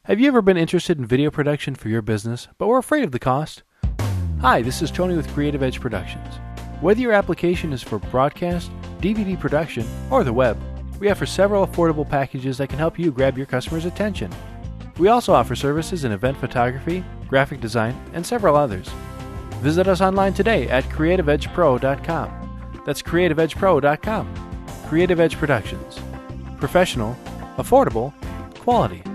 Have you ever been interested in video production for your business, but were afraid of the cost? Hi, this is Tony with Creative Edge Productions. Whether your application is for broadcast, DVD production, or the web, we offer several affordable packages that can help you grab your customers' attention. We also offer services in event photography, graphic design, and several others. Visit us online today at creativeedgepro.com. That's creativeedgepro.com. Creative Edge Productions. Professional, affordable, quality.